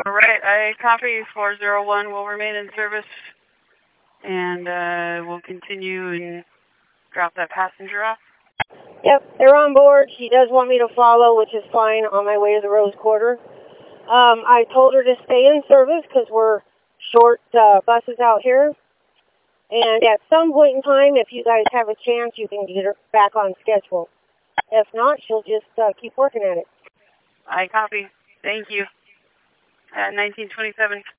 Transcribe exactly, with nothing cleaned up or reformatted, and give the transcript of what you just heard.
All right, I copy. four zero one will remain in service, and uh, we'll continue and drop that passenger off. Yep, they're on board. She does want me to follow, which is fine, on my way to the Rose Quarter. Um, I told her to stay in service because we're short uh, buses out here. And at some point in time, if you guys have a chance, you can get her back on schedule. If not, she'll just uh, keep working at it. I copy. Thank you. At nineteen twenty-seven.